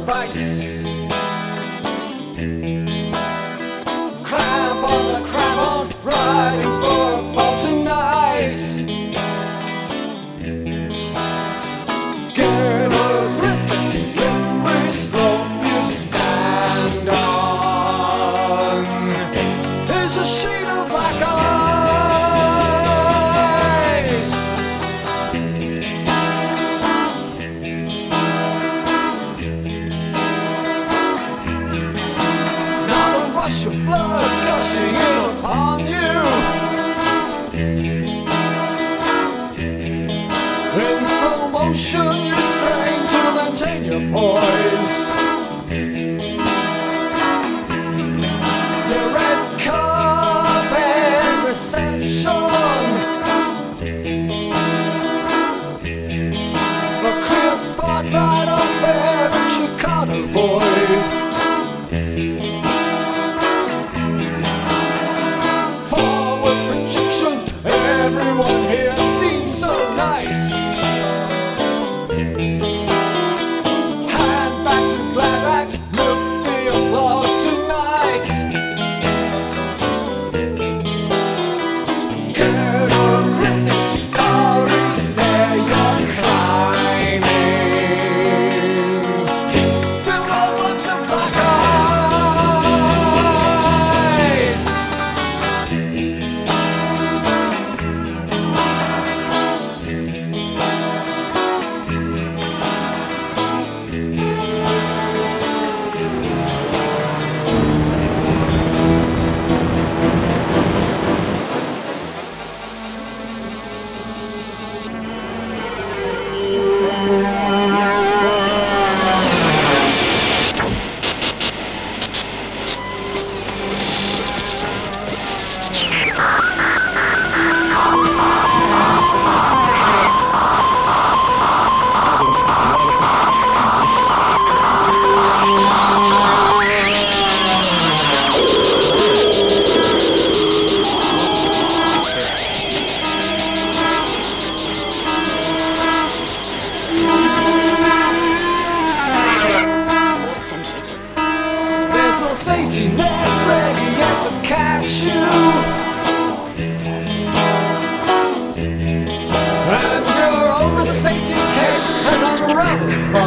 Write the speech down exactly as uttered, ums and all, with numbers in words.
vice. Cramp on the crampons, riding for a fall tonight. Get a grip, the slippery slope you stand on is a sheet of black ice. Now the rush of blood's gushing in upon you. In slow motion you strain to maintain your poise. Your red carpet reception, a clear spotlight of air that you can't avoid. Forward projection, everyone here seems so nice. Handbags and gladbags milk the applause tonight. Get a grip, this story's there, your climbings below blocks of black ice. Safety net ready yet to catch you, and your own safety case has unraveled from